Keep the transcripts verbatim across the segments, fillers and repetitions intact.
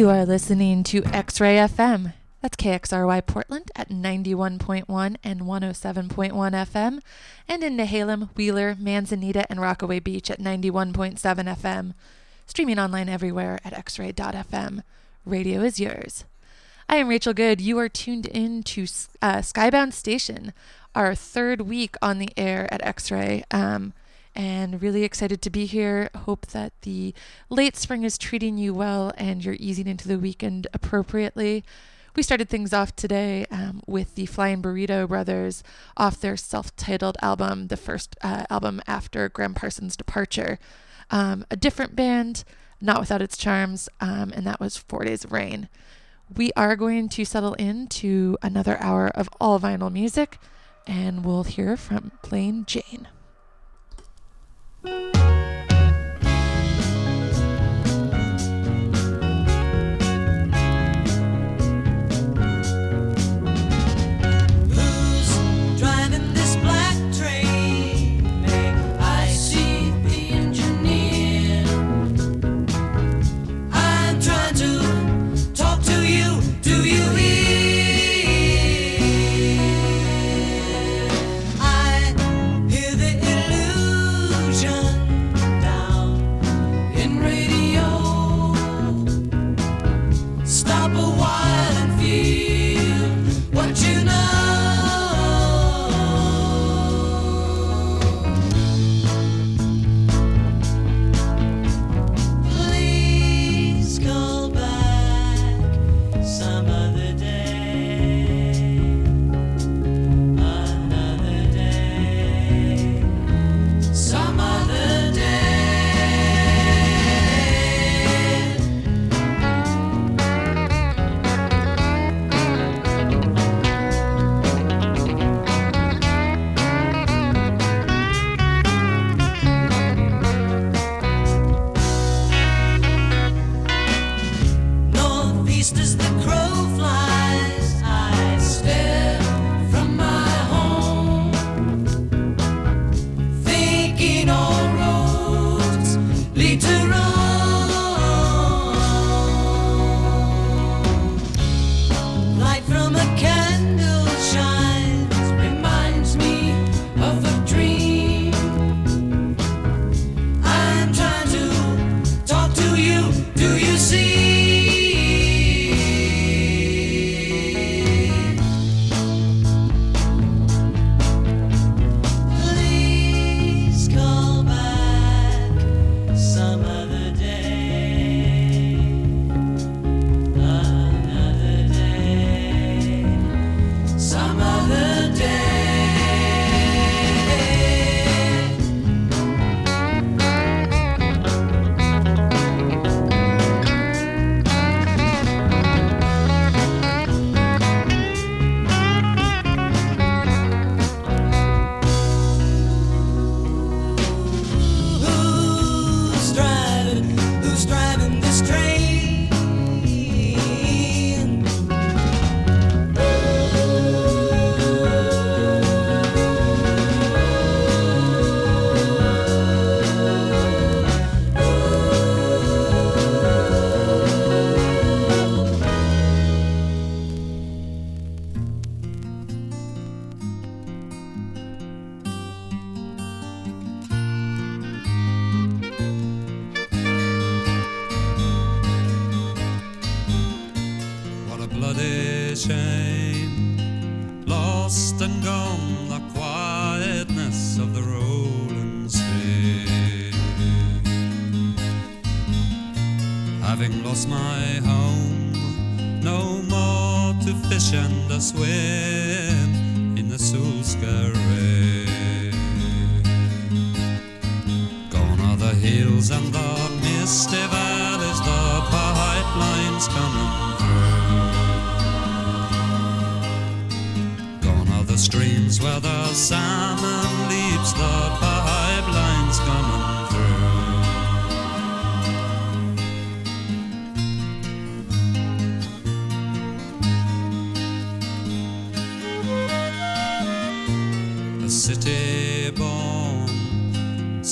You are listening to X-Ray F M. That's K X R Y Portland at ninety-one point one and one oh seven point one F M, and in Nehalem, Wheeler, Manzanita, and Rockaway Beach at ninety-one point seven F M. Streaming online everywhere at x ray dot f m. Radio is yours. I am Rachel Good. You are tuned in to uh, Skybound Station, our third week on the air at X-Ray. Um, and really excited to be here. Hope that the late spring is treating you well and you're easing into the weekend appropriately. We started things off today um, with the Flying Burrito Brothers off their self-titled album, the first uh, album after Graham Parsons' departure. Um, a different band, not without its charms, um, and that was Four Days of Rain. We are going to settle into another hour of all vinyl music, and we'll hear from Plain Jane.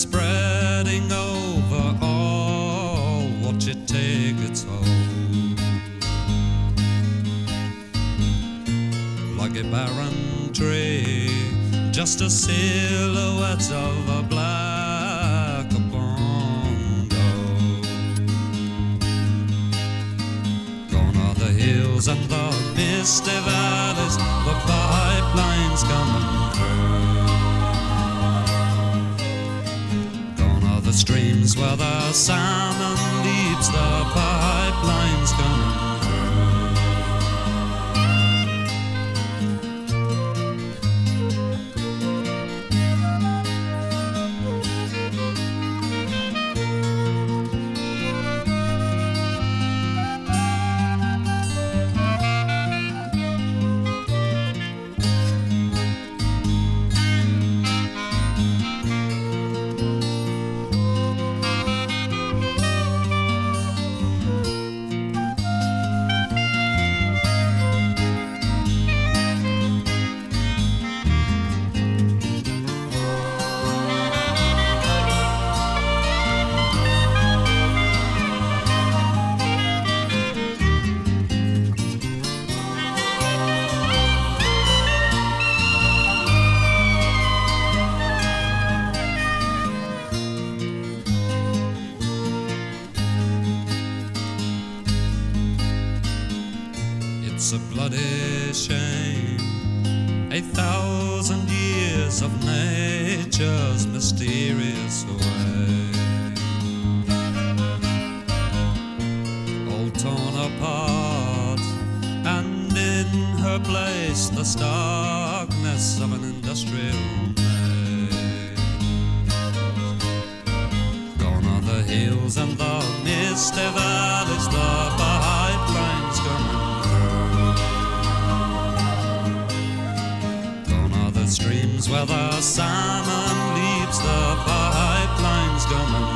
Spreading over all, watch it take its toll. a barren tree, just a silhouette of a black bongo. Gone are the hills and the misty valleys, the pipelines coming through. Gone are the streams where the salmon leaps, the pipelines coming through. It's a bloody shame, a thousand years of nature's mysterious way, all torn apart, and in her place the starkness of an industrial maze. Gone are the hills and the misty valleys, the pipelines coming. Streams where the salmon leaps, the pipelines coming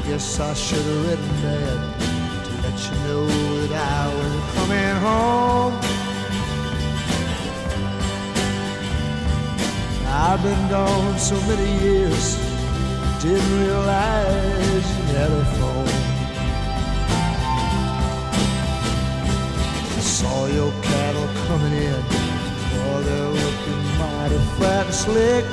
Guess I should have written that to let you know that I was coming home. I've been gone so many years, didn't realize you had a phone. I saw your cattle coming in, oh, they're looking mighty fat and slick.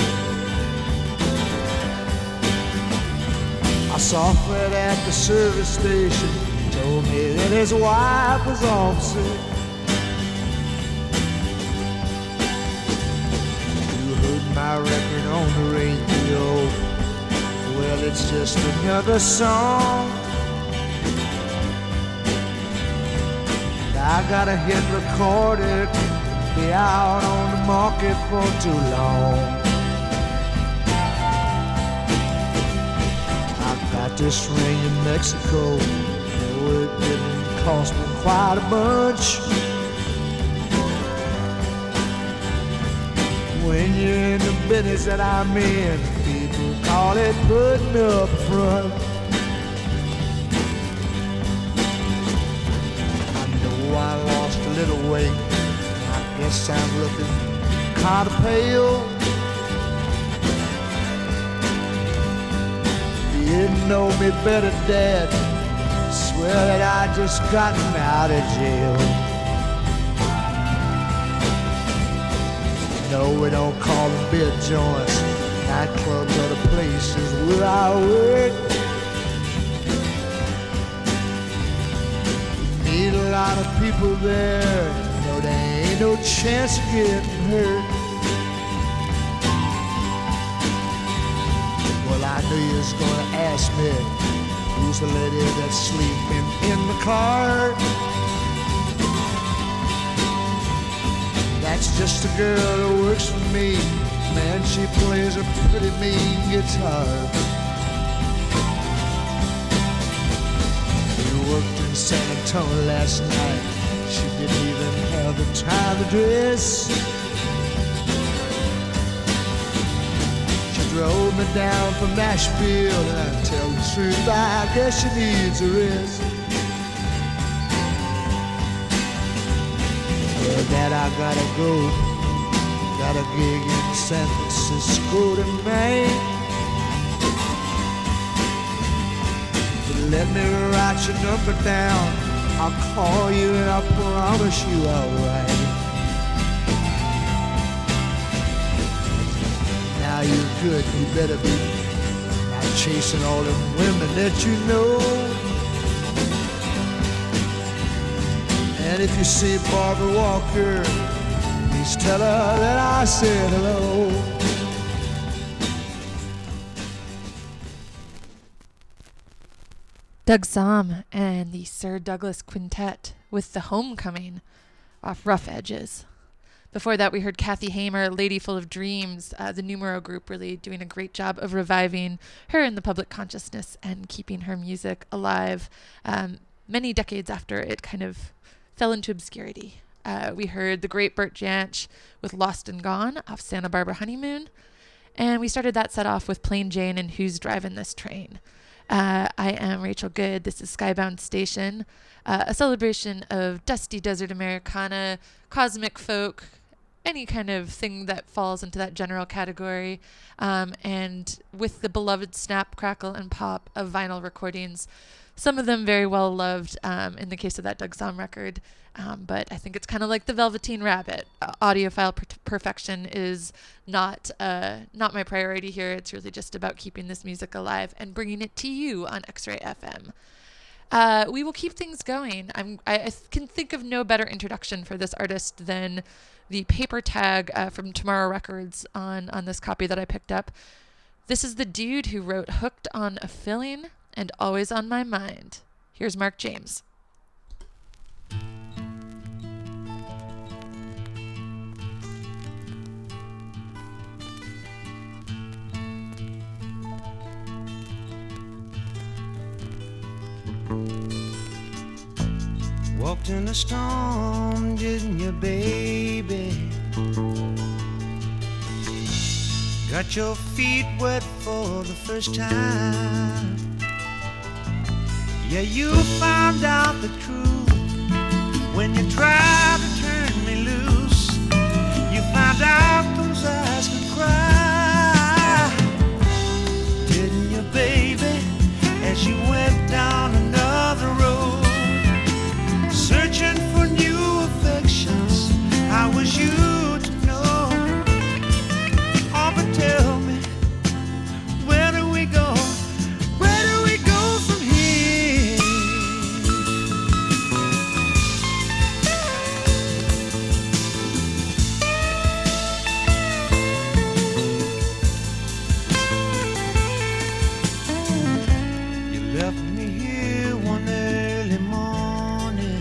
I saw Fred at the service station, told me that his wife was on sick. You heard my record on the radio, well, it's just another song. I got a hit recorded, be out on the market for too long. Got this ring in Mexico, oh, it didn't cost me quite a bunch. When you're in the business that I'm in, people call it putting up front. I know I lost a little weight, I guess I'm looking kind of pale. You didn't know me better, Dad. Swear that I just gotten out of jail. No, we don't call them beer joints. Nightclubs are the places where I work. Meet a lot of people there. No, there ain't no chance of getting hurt. I knew you was gonna ask me, who's the lady that's sleeping in the car? That's just a girl that works for me. Man, she plays a pretty mean guitar. We worked in San Antonio last night. She didn't even have the time to dress. Drove me down from Nashville, and I tell the truth, I guess she needs a rest. Well, Dad, I gotta go. Got a gig in San Francisco tonight. But let me write your number down. I'll call you and I promise you I'll write. Now you're good, you better be not chasing all them women that you know. And if you see Barbara Walker, please tell her that I said hello. Doug Sahm and the Sir Douglas Quintet with The Homecoming off Rough Edges. Before that, we heard Kathy Hamer, Lady Full of Dreams, uh, the Numero group really doing a great job of reviving her in the public consciousness and keeping her music alive um, many decades after it kind of fell into obscurity. Uh, we heard the great Bert Jansch with Lost and Gone off Santa Barbara Honeymoon. And we started that set off with Plain Jane and Who's Driving This Train. Uh, I am Rachel Good. This is Skybound Station, uh, a celebration of dusty desert Americana, cosmic folk, any kind of thing that falls into that general category, um, and with the beloved snap, crackle, and pop of vinyl recordings, some of them very well loved um, in the case of that Doug Sahm record, um, but I think it's kind of like the Velveteen Rabbit. Uh, audiophile per- perfection is not uh, not my priority here. It's really just about keeping this music alive and bringing it to you on X-Ray F M. Uh, we will keep things going. I'm, I, I can think of no better introduction for this artist than the paper tag uh, from Tomorrow Records on, on this copy that I picked up. This is the dude who wrote Hooked on a Feeling and Always on My Mind. Here's Mark James. Walked in the storm, didn't you, baby? Got your feet wet for the first time. Yeah, you found out the truth when you tried to turn me loose. You found out those eyes could cry, didn't you, baby? As you went down another road, searching for new affections. How was you to know? Oh, but tell me, where do we go? Where do we go from here? You left me here one early morning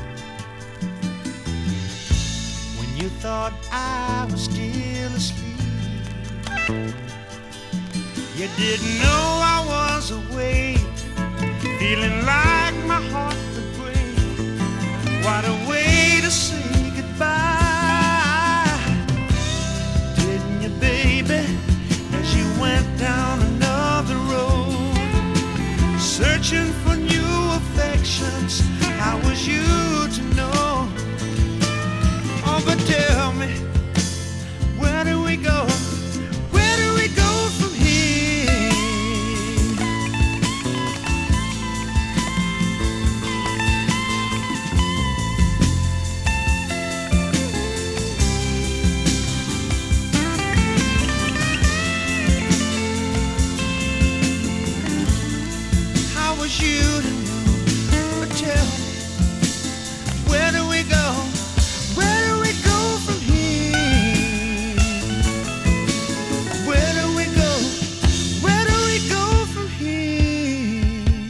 when you thought I was still asleep. You didn't know I was awake, feeling like my heart would break. What a way to say goodbye, didn't you, baby? As you went down another road, searching for new affections. How was you to know? Oh, but tell me, where do we go? Where do we go from here? How was you to know? But tell me, where do we go? Where do we go from here? Where do we go? Where do we go from here?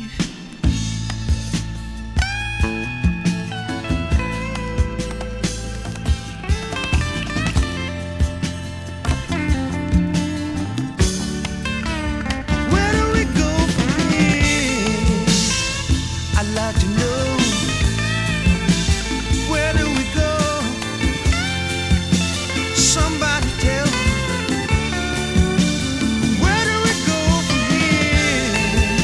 Where do we go from here? I'd like to know. Where do we go? Somebody tell me. Where do we go from here?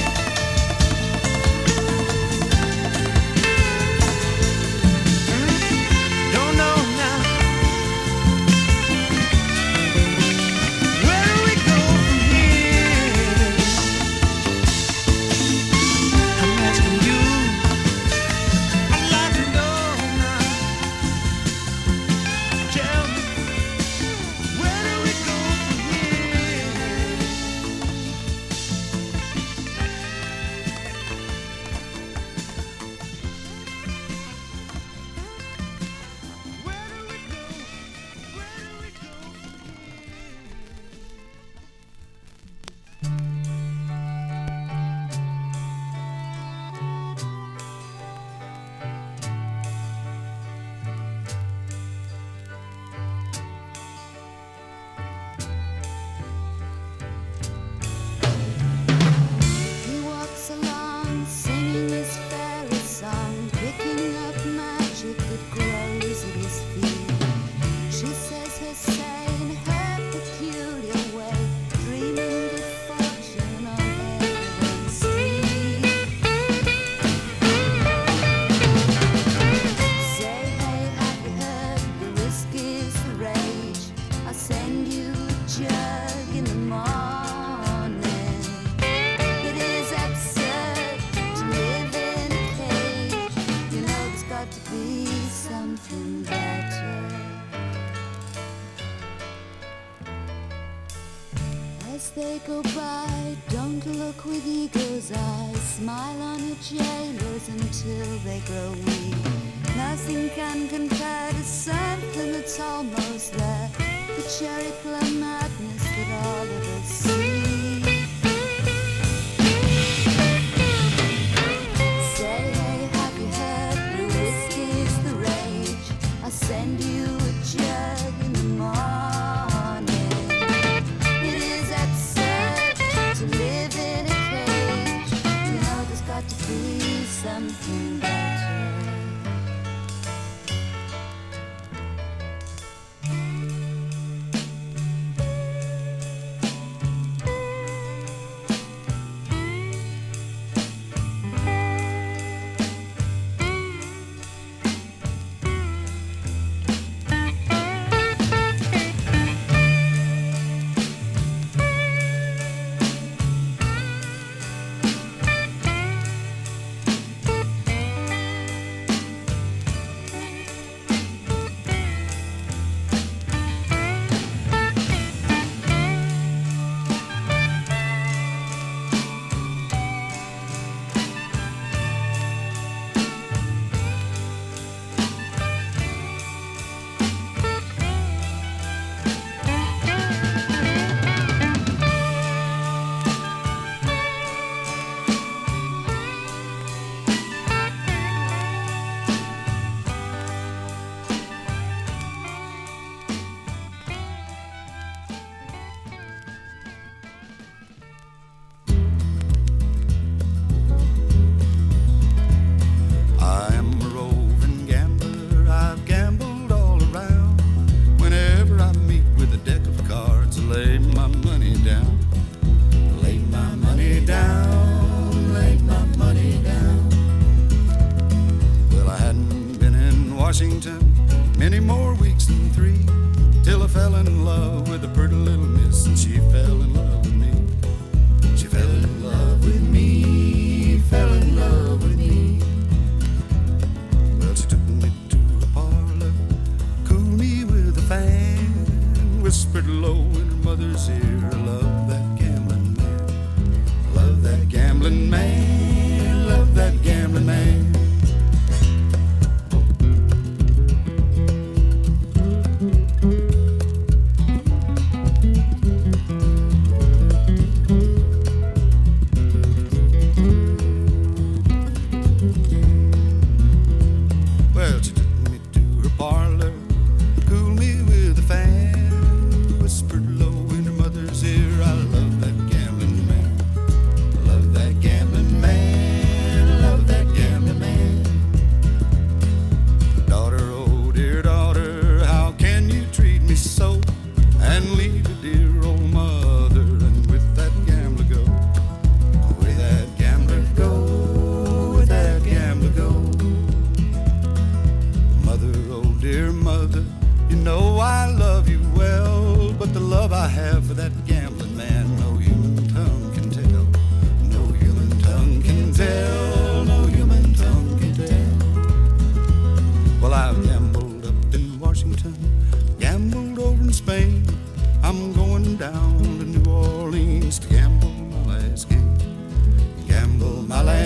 Don't know now. Where do we go from here? I'm asking you. I'd like to know now. Tell me, where do we go from here? Where do we go? Where do we go from He walks along singing his fairy song, picking up magic that grows at his feet. She says her say in her peculiar way, dreaming good fortune on everyone's street. Say, hey, have you heard the whiskey's the rage? I'll send you a jug in the morning. It is absurd to live in a cage. You know there's got to be something better. As they go by, don't look with eagle's eyes. Smile on your jailers until they grow weak. Nothing can compare to something that's almost there. The cherry plum madness that all of us see. Say, hey, have you heard the whiskey's the rage? I'll send you a jug in the morning. It is absurd to live in a cage. You know there's got to be something better.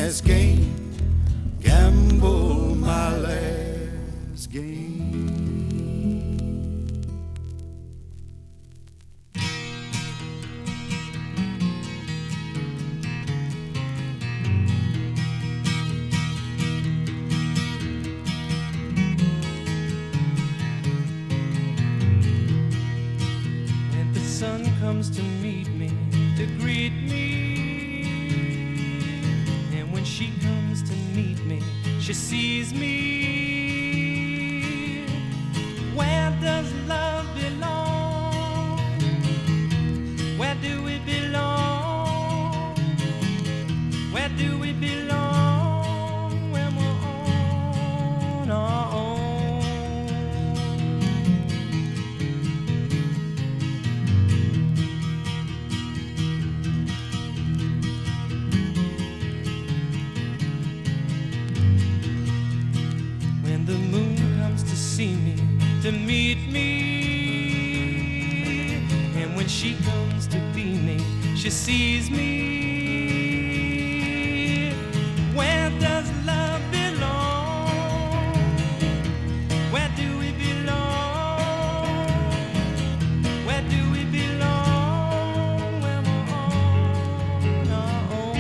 last game, gamble my last game. Comes to meet me, to greet me, and when she comes to meet me, she sees me. Where does love belong? Where do we belong? Where do we belong when we're on our own? See me, to meet me, and when she comes to be me, she sees me. Where does love belong? Where do we belong? Where do we belong when we're on our own?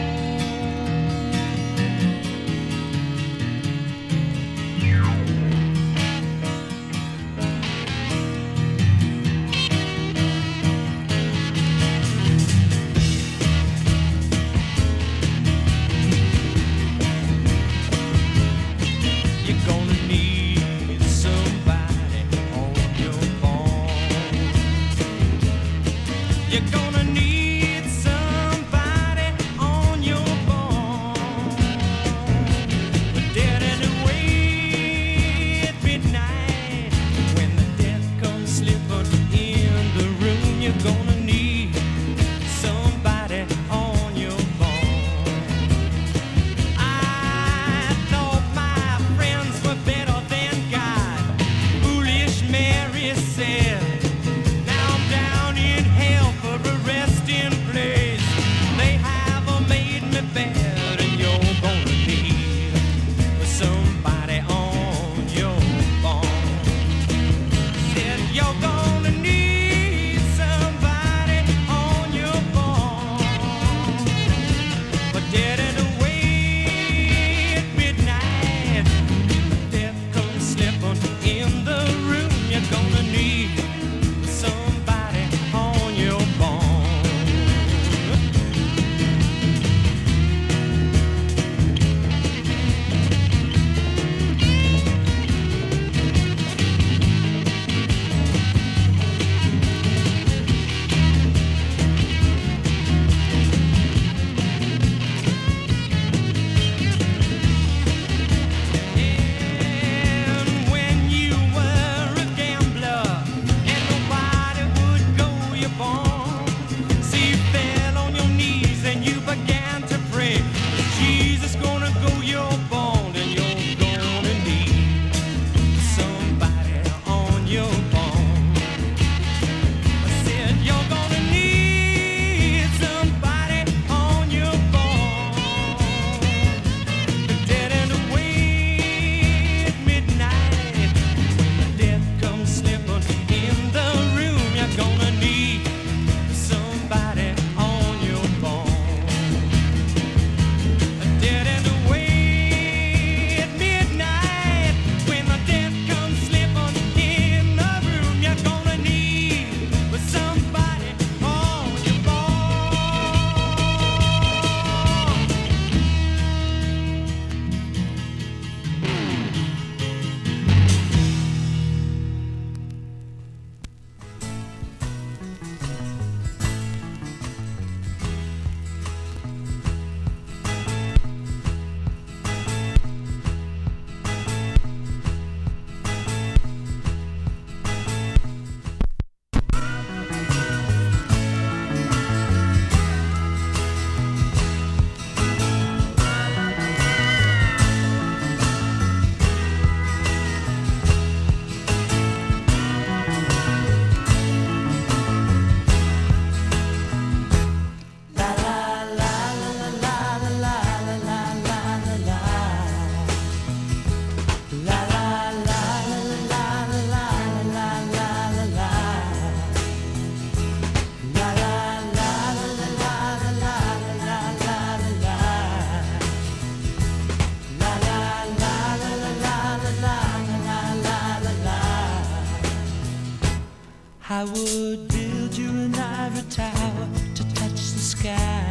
I would build you an ivory tower to touch the sky.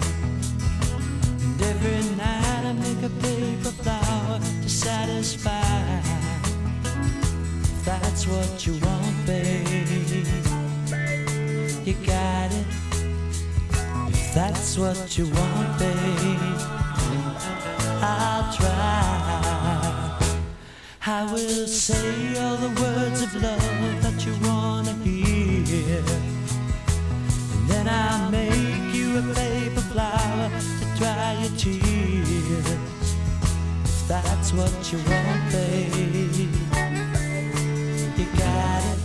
And every night I make a paper flower to satisfy. If that's what you want, babe, you got it. If that's what you want, babe, I'll try. I will say all the words of love that you wanna hear, and then I'll make you a paper flower to dry your tears. If that's what you want, babe, you got it.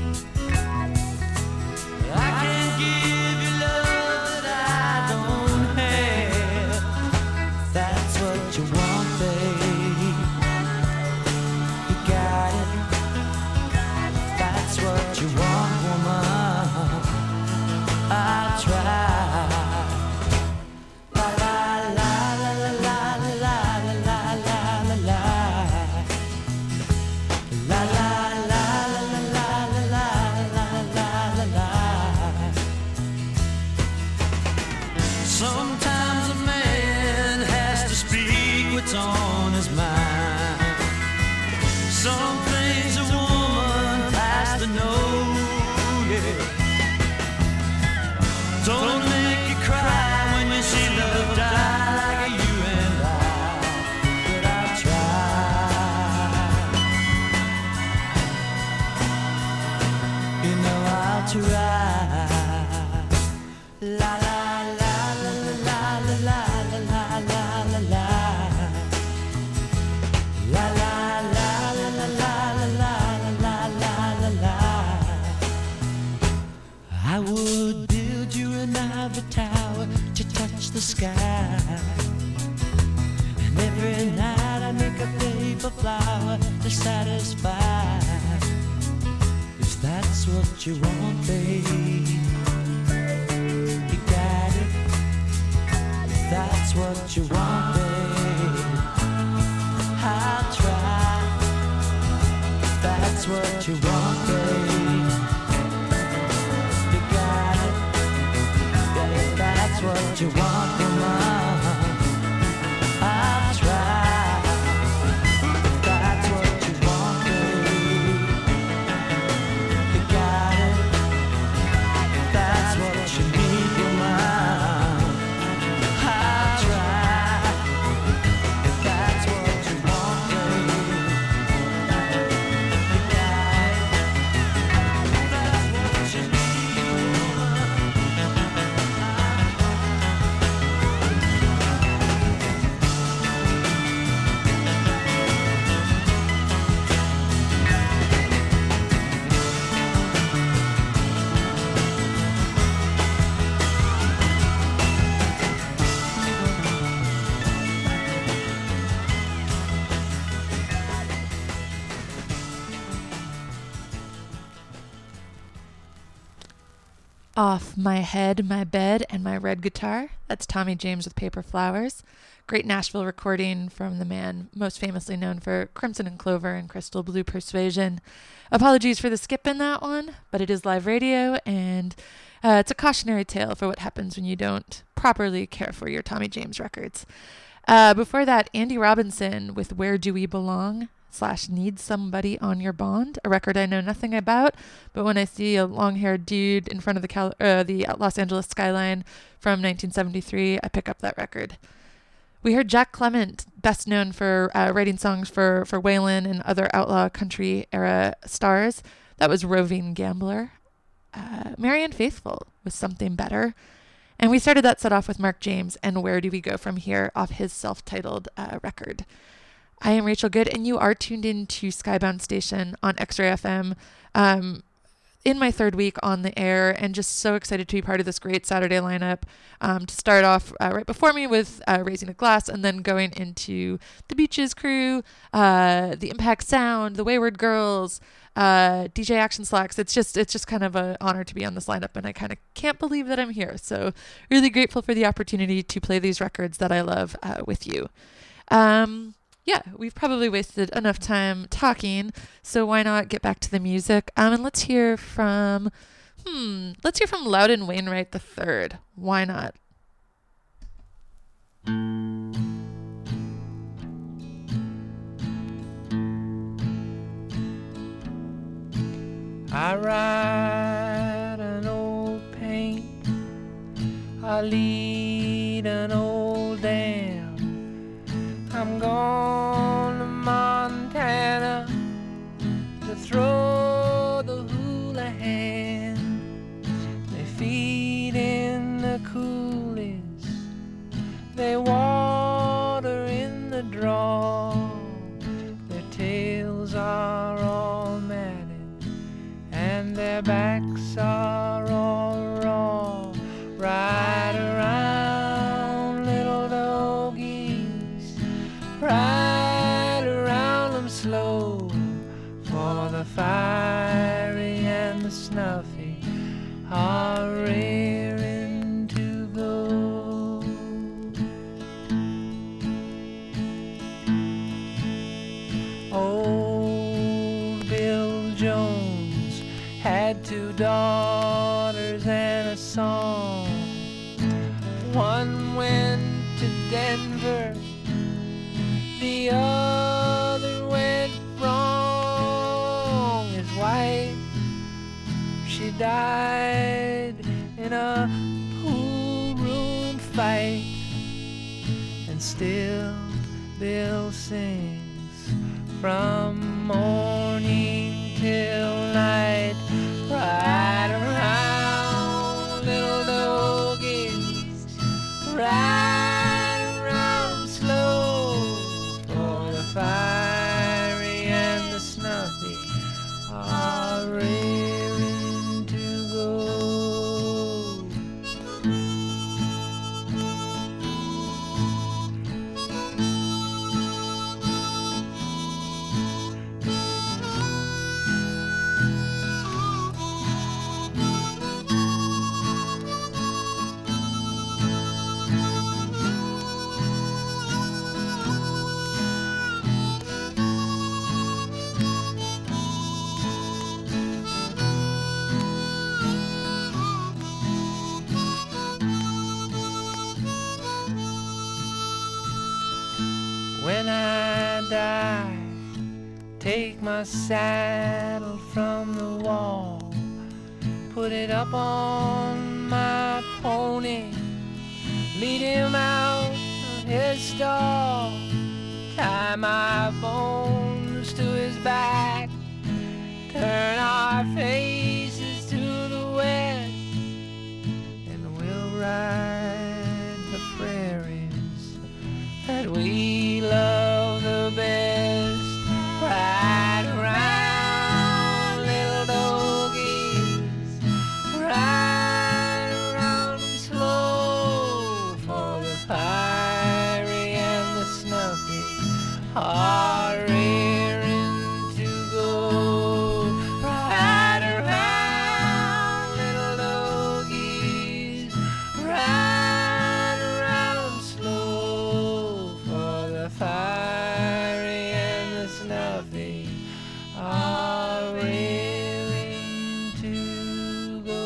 I can give you love that I don't have. If that's what you want, babe, what you want, woman, I'll try. La la la la la la la la la la la la. La la la la la la la la la la. Sometimes a man has to speak what's on his mind. Some things a woman has to know, yeah. Don't make you cry when you see love die like you and I, but I'll try. You know I'll try. La la la la la la la la la la la. La la la la la la la la la la. I would build you an ivory tower to touch the sky, and every night I make a paper flower to satisfy. If that's what you want, babe, you got it. If that's what you want, babe, I'll try. If that's what you want, babe, you got it. Yeah, if that's what you want, woman, I'll try. If that's what you want, babe, you got it. If that's what you need, woman, I'll try. If that's what you want, babe, you got it. If that's what you need, woman, Off My Head, My Bed, and My Red Guitar. That's Tommy James with Paper Flowers. Great Nashville recording from the man most famously known for Crimson and Clover and Crystal Blue Persuasion. Apologies for the skip in that one, but it is live radio, and uh, it's a cautionary tale for what happens when you don't properly care for your Tommy James records. Uh, before that, Andy Robinson with Where Do We Belong? Slash Need Somebody on Your Bond, a record I know nothing about, but when I see a long-haired dude in front of the Cal- uh, the Los Angeles skyline from nineteen seventy-three, I pick up that record. We heard Jack Clement, best known for uh, writing songs for, for Waylon and other outlaw country era stars. That was Roving Gambler. Uh, Marianne Faithfull was Something Better. And we started that set off with Mark James and Where Do We Go From Here off his self-titled uh, record. I am Rachel Good, and you are tuned in to Skybound Station on X-Ray F M. Um, in my third week on the air, and just so excited to be part of this great Saturday lineup. Um, to start off uh, right before me with uh, Raising a Glass, and then going into the Beaches Crew, uh, the Impact Sound, the Wayward Girls, uh, D J Action Slacks. It's just it's just kind of an honor to be on this lineup, and I kind of can't believe that I'm here. So really grateful for the opportunity to play these records that I love uh, with you. Um, yeah, we've probably wasted enough time talking, so why not get back to the music? Um, and let's hear from, hmm, let's hear from Loudon Wainwright the third. Why not? I ride an old paint, I lead an old dam. I'm going to Montana to throw the hula hand. They feed in the coolies, they water in the draw. Their tails are all matted and their backs are all raw. Ride around little doggies, ride around them slow, for the fiery and the snuffy are raring to go. Old Bill Jones had two daughters and a son. One went to Denver, the other went wrong. His wife, she died in a pool room fight, and still Bill sings from morning till night. Ride around little doggies, ride around slow, for the fiery and the snuffy are raring to go. When I die, take my saddle from the wall, put it up on my pony, lead him out of his stall, tie my bones to his back, turn our faces to the west, and we'll ride the prairies that we love the best. Ride around little doggies, ride around them slow, for the fiery and the snuffy are raring to go. Ride around little doggies, ride around them slow, for the fiery and the snuffy are raring to go.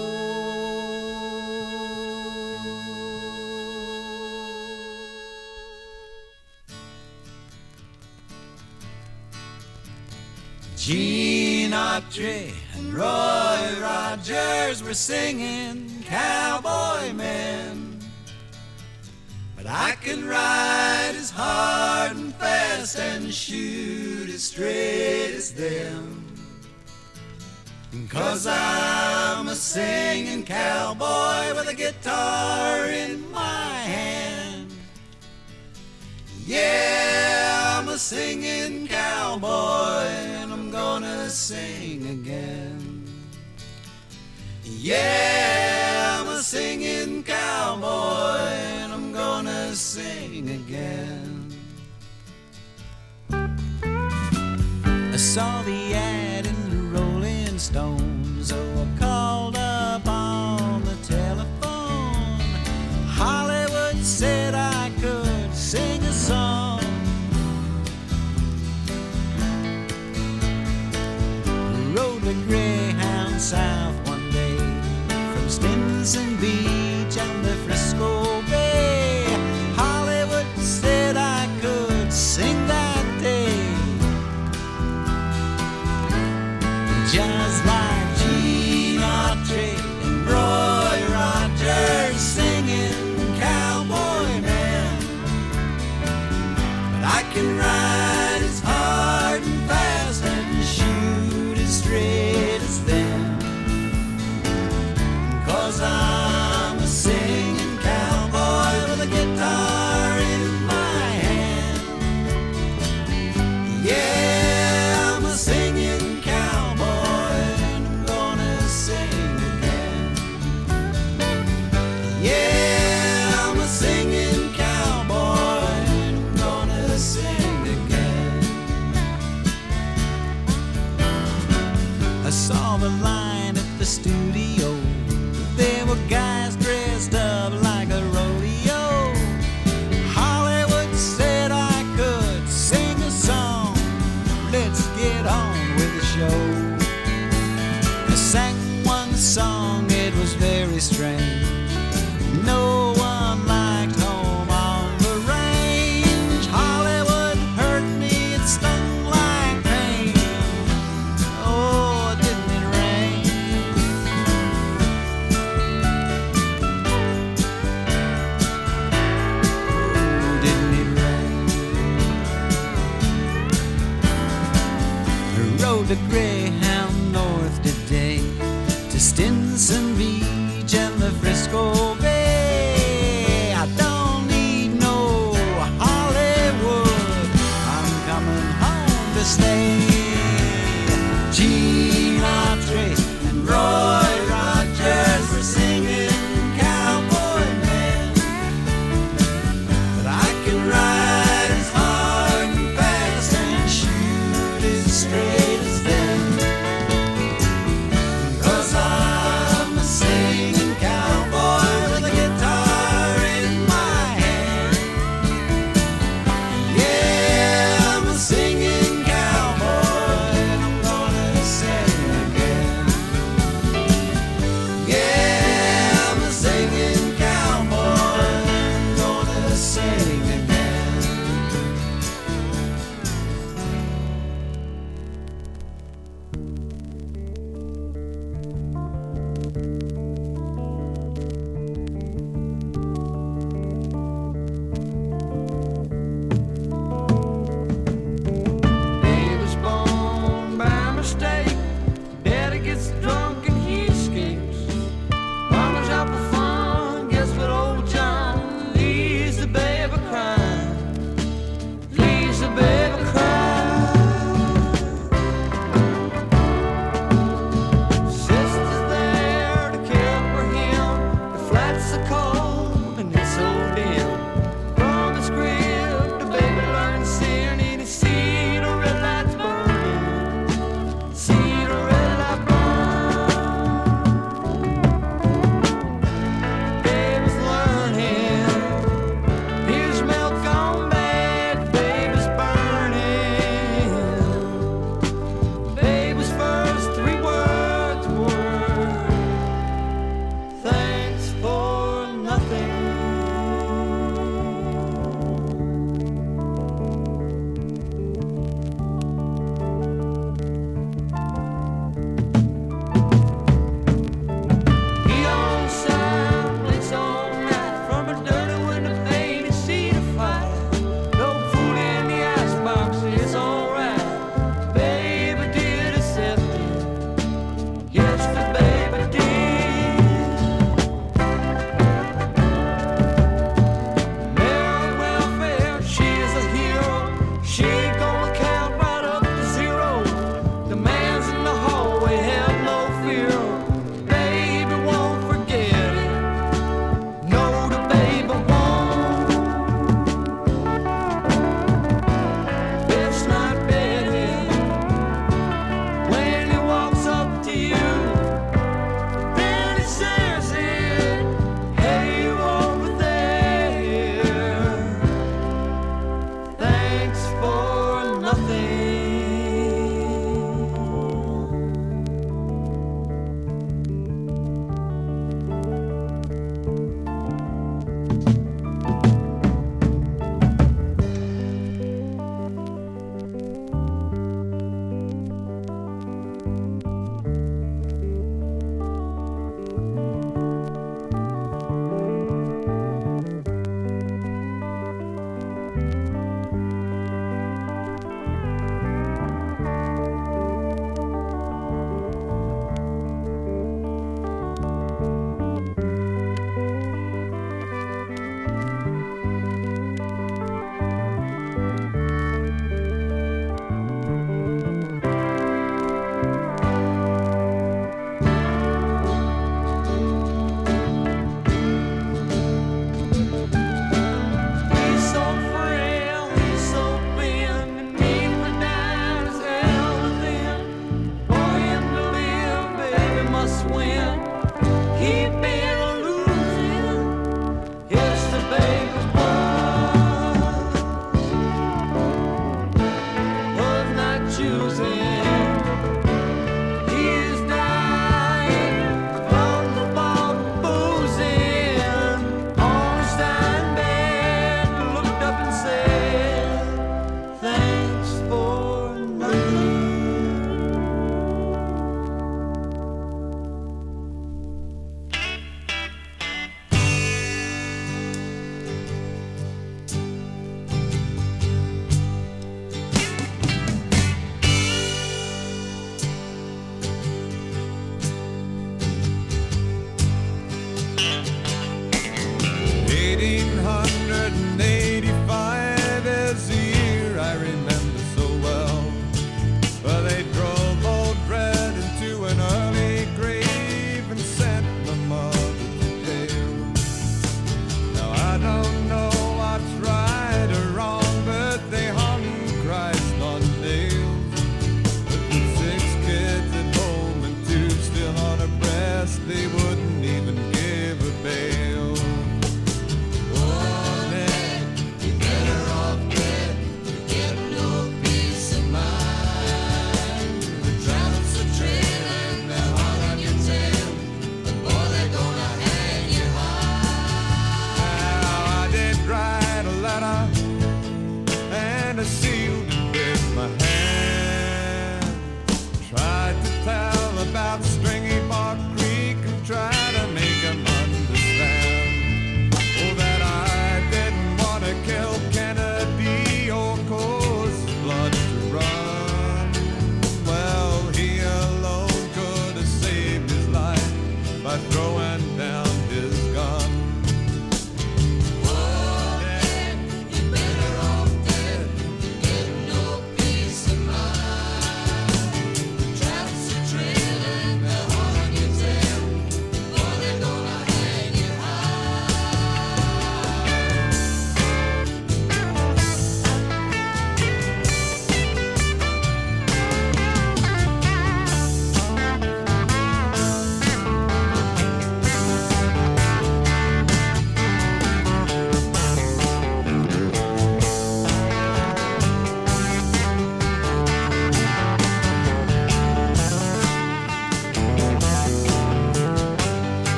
Gene Autry and Roy Rogers were singing Cowboy Men, but I can ride as hard and fast and shoot as straight as them, 'cause I'm a singing cowboy with a guitar in my hand. Yeah, I'm a singing cowboy and I'm gonna sing again. Yeah, I'm a singing cowboy and I'm gonna sing again. I saw the ad in the Rolling Stones, so I called up on the telephone. Hollywood said I could sing a song. can ride as hard and fast and shoot as straight as them. 'Cause I'm a singing cowboy with a guitar in my hand. Yeah, I'm a singing cowboy and I'm gonna sing again. Yeah, I'm a singing cowboy and I'm gonna sing again. I saw the line at the studio. There were guys dressed up like a rodeo. Hollywood said I could sing a song. Let's get on with the show. I sang one song, it was very strange. No one liked Home on the Range. Hollywood hurt me, it stung like pain. Oh, didn't it rain? Oh, didn't it rain? I rode the Greyhound north today to Stinson Beach and the Frisco Bay. I don't need no Hollywood, I'm coming home to stay. Gene Autry and Roy Rogers were singing cowboy men. But I can ride as hard and fast and shoot as straight as them.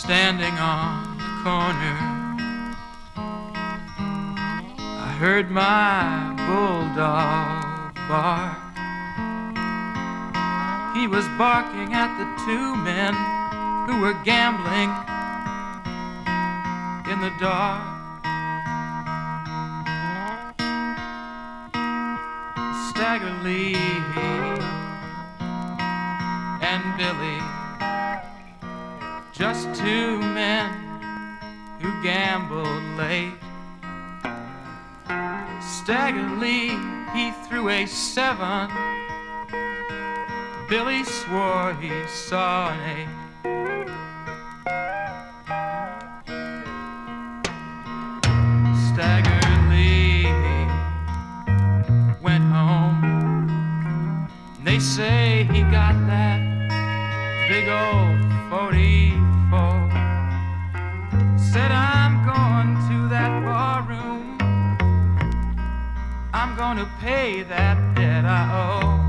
standing on the corner. I heard my bulldog bark. He was barking at the two men who were gambling in the dark. Stagger Lee and Billy, just two men who gambled late. Stagger Lee, he threw a seven. Billy swore he saw an eight. Stagger Lee went home. They say he got that big old forty-four. Said, I'm going to that bar room. I'm gonna pay that debt I owe.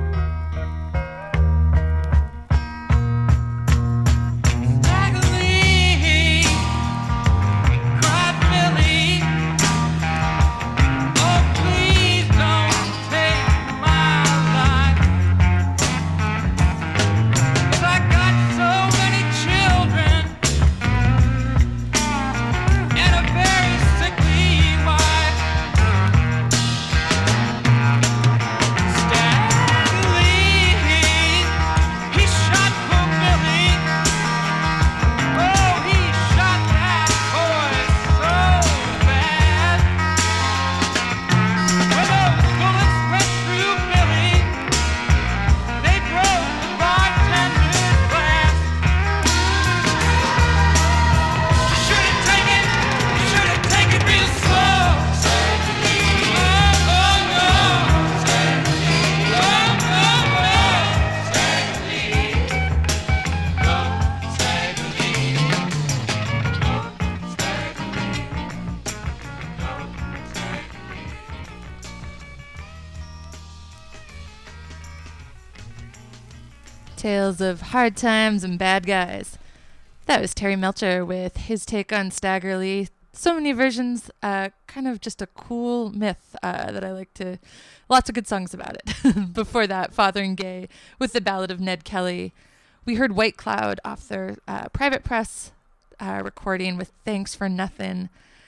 Tales of hard times and bad guys. That was Terry Melcher with his take on Stagger Lee. So many versions, uh, kind of just a cool myth uh, that I like to... Lots of good songs about it. Before that, Fotheringay with the Ballad of Ned Kelly. We heard White Cloud off their uh, Private Press uh, recording with Thanks for Nothing.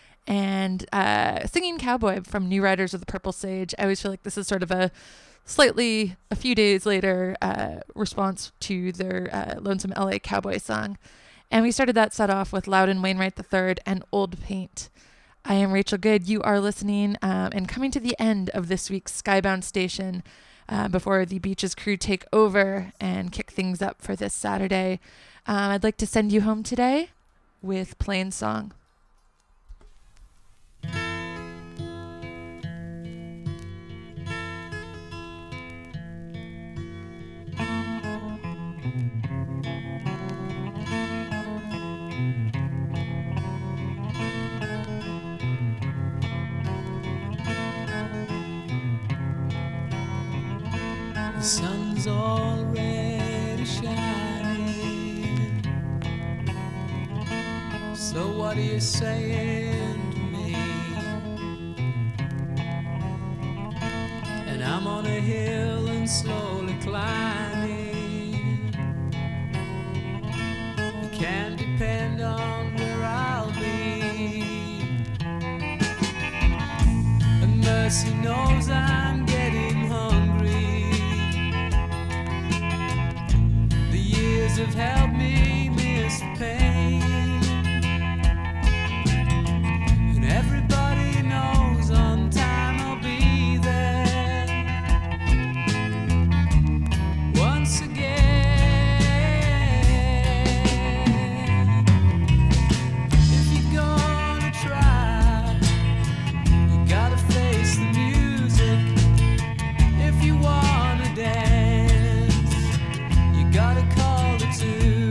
And uh, Singing Cowboy from New Riders of the Purple Sage. I always feel like this is sort of a slightly, a few days later, uh, response to their uh, Lonesome L A Cowboy song. And we started that set off with Loudon Wainwright the third and Old Paint. I am Rachel Good. You are listening um, and coming to the end of this week's Skybound Station uh, before the Beaches crew take over and kick things up for this Saturday. Um, I'd like to send you home today with Plain Song. The sun's already shining. So what are you saying to me? And I'm on a hill and slowly climbing. You can't depend on where I'll be. And mercy knows I'm getting hungry. The years have helped me miss pain. And everybody knows on time I'll be there once again. If you're gonna try, you gotta face the music. If you wanna dance, you gotta call the tune.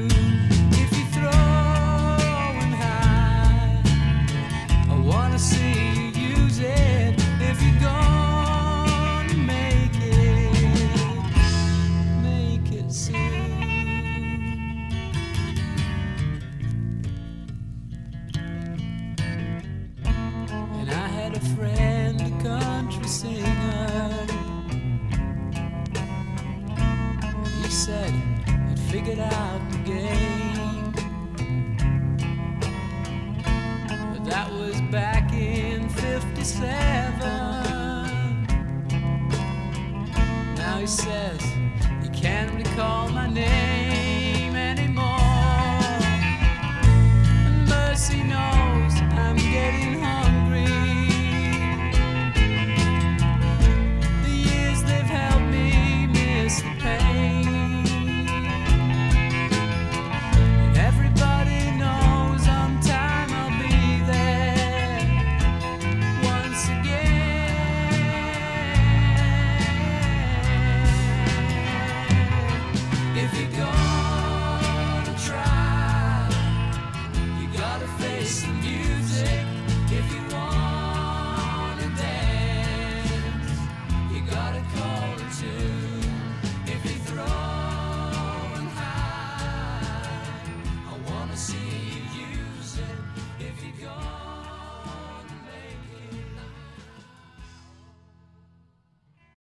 sit out the game. But that was back in fifty-seven. Now he says he can't recall my name.